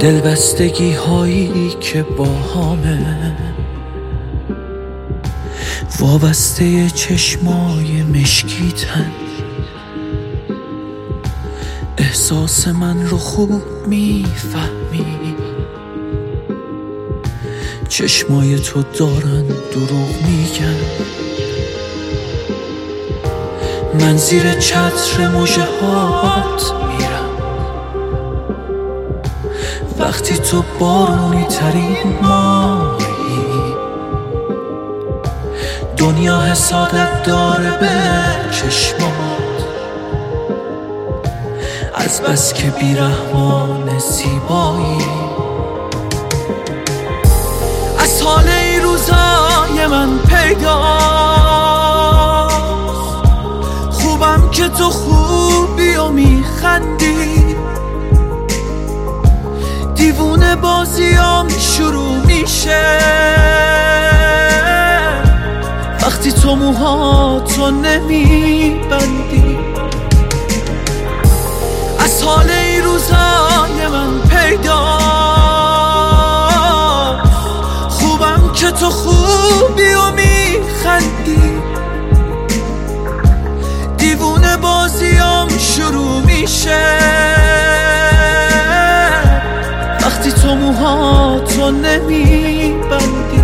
دلبستگی هایی که با همه وابسته چشمای مشکیتن، احساس من رو خوب میفهمی، چشمای تو دارن دروغ میگن. من زیر چتر مژه هات میرم وقتی تو بارونی ترین ماهی. دنیا حسادت داره به چشمات، از بس که بیرحمان زیبایی. از حال این روزای من پیداست، خوبم که تو خوبی و میخندی. دیوونه بازیام شروع میشه وقتی تو موهاتو نمیبندی. از حال این روزای من پیداست، خوبم که تو خوبی و میخندی. دیوونه بازیام شروع میشه وقتی تو موهاتو نمیبندی.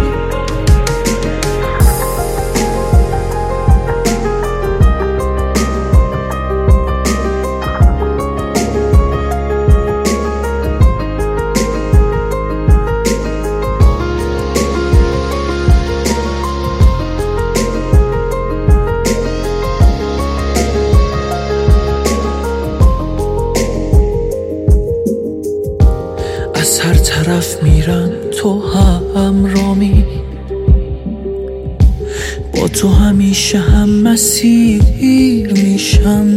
از هر طرف میرم تو همرامی، با تو همیشه هم مسیر میشم.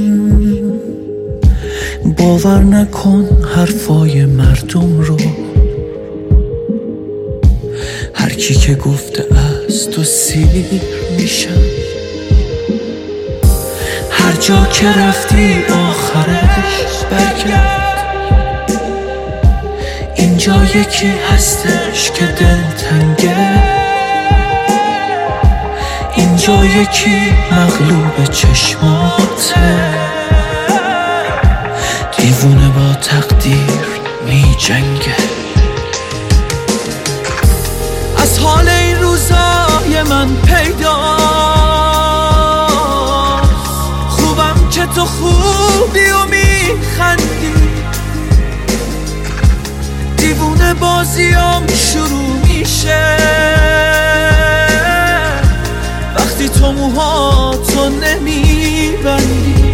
باور نکن حرفای مردم رو، هر کی که گفته از تو سیر میشم. هر جا که رفتی آخرش برگرد، اینجا یکی هستش که دلتنگه، اینجا یکی مغلوب چشماته. دیوونه با تقدیر می جنگه. از حال این روزای من پیداست، خوبم که تو خوبی و میخندی. دیوونه بازیام شروع میشه وقتی تو موهاتو نمیبندی.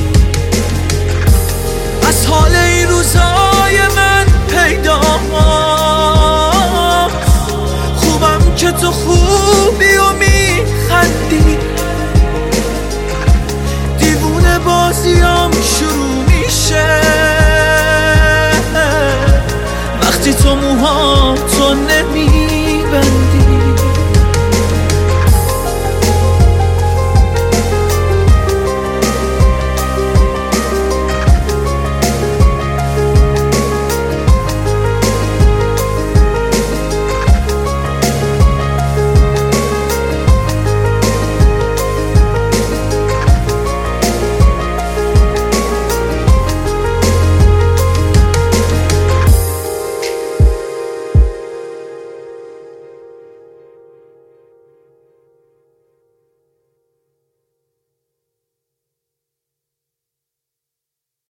از حال این روزای من پیداست، خوبم که تو خوبی و میخندی.